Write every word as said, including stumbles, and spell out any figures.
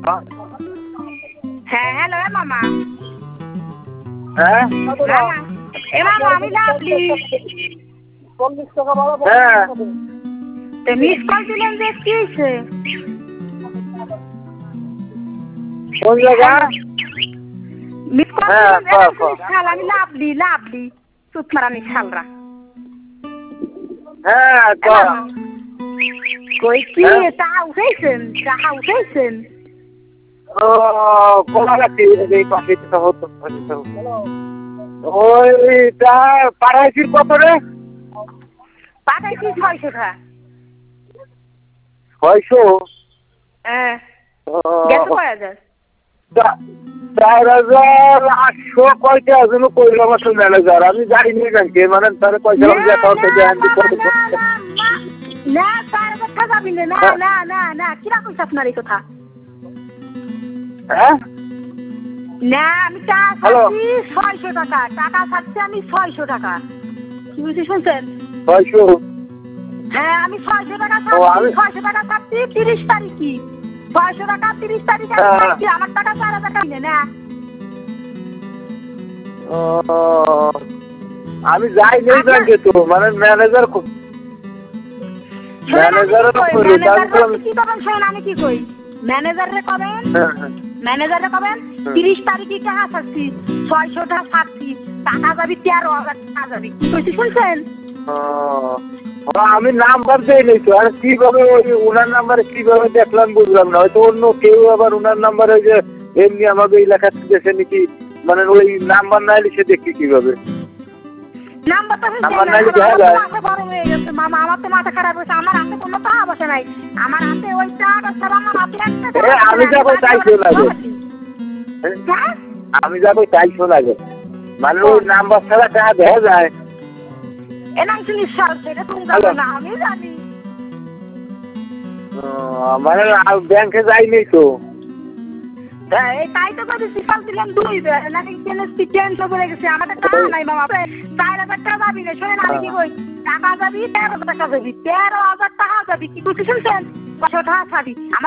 হ্যাঁ হ্যালো মামা। হ্যাঁ মামা এ মামা আমি লাভলি। হ্যাঁ তো মিস কল দিলেন যে কি হয়েছে? কোন জায়গা? মিস কল হ্যাঁ দিলেন কও কও। শাল আমি লাভলি লাভলি চুত মারানি শালরা। হ্যাঁ এ কও। মামা কই কি হ্যাঁ? টাকা উঠাইছেন টাকা উঠাইছেন? ও কোলাঘাটি এই পাশে তো হতো ওইটা পাড়াইছি কত রে? পাঠাইছি ছয়শো টাকা। ছয়শো? হ্যাঁ ও গেছে কয় হাজার? চা- চার হাজার আটশো কয়টা যেন কইলাম আসলে ম্যানেজার আমি জানি নি ব্যাংকে মানে তাহলে পয়সা না আমি অ্যাকাউন্ট না থেকে আনছি মামা কত না না মা না চার হাজার টাকা যাবি না না হ্যাঁ? না না না কিরা কইছ আপনার এই কথা? হ্যাঁ? না আমি টাকা হ্যালো ছাড়ছি ছয়শো টাকা টাকা ছাড়ছি আমি ছয়শো টাকা। কি বুঝতে শুনছেন? ছয়শো? হ্যাঁ আমি ছয়শো টাকা ও ছাড়ছি আমি ছয়শো টাকা ছাড়ছি তিরিশ তারিখই ছয়শো টাকা তিরিশ তারিখে আমি হ্যাঁ, ছাড়ছি আমার টাকা চার হাজার টাকা নিলে না। ও, আমি যাই নেই আপনার ব্যাংকে তো মানে ম্যানেজার ম্যানেজারও কইলো তারপর আমি কি করবেন শোন আমি কি কই ম্যানেজারে কবেন হ্যাঁ হ্যাঁ ম্যানেজারে কবেন তিরিশ তারিখে টাকা ছাড়ছি ছয়শো টাকা ছাড়ছি টাকা যাবি তেরো হাজার টাকা যাবি কি কইছি শুনছেন? ও, ও, আমি নাম্বার দেই নাই তো আর কিভাবে ওই ওনার নাম্বারে কিভাবে দেখলাম বুঝলাম না হয়তো অন্য কেউ আবার ওনার নাম্বারে যে এমনি আমাদের এলাকা থেকে নাকি মানে ওই নাম্বার না এলে সে দেখি কিভাবে নাম্বার তো নাম্বার না এলে দেখা যায় মাথা বড় হয়ে গেছে মামা আমার তো মাথা খারাপ হয়েছে আমার হাতে কোনো টাকা বসে নাই আমার হাতে ওই টাকা ছাড়া আমার হাতে একটা এ, আমি যাবো চাইছো লাগে হ্যাঁ আমি যাবো চাইছো লাগে মানে ওই নাম্বার ছাড়া টাকা দেখা যায় এনাম শুনিস সাল সেটা তুমি জানো না আমি জানি। ও, মানে ব্যাংকে যাইনি তো এই তাই তো কদি সিফাল দিলাম দুই বে নাকি কেন টেনশন করে গেছে আমাদের টাকা নাই মামা চার হাজার টাকা যাবি না শোনেন আমি কি কই টাকা যাবি তেরো হাজার টাকা যাবি তেরো হাজার টাকা যাবি কি বুঝতে শুনছেন? ছশো টাকা ছাড়ি।